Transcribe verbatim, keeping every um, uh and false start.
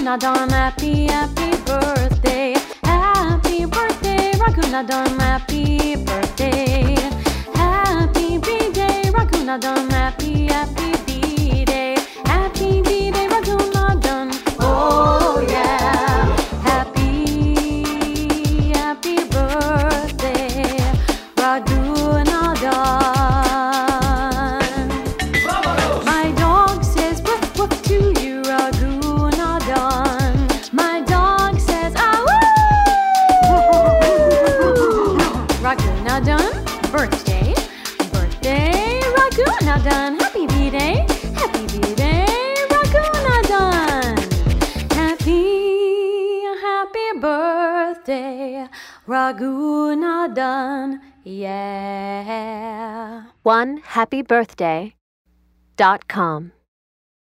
Raghunandan, happy, happy birthday. Happy birthday, Raghunandan, happy birthday. Happy B-Day, Raghunandan, happy, happy B-Day. Happy B-Day, Raghunandan, oh yeah. Happy, happy birthday, Raghunandan. My dog says woof woof to you, Raghunandan. My dog says ah woo. Raghunandan, birthday, birthday, Raghunandan. Happy B-Day, happy B-Day, Raghunandan. Happy, happy birthday, Raghunandan, yeah. one happy birthday dot com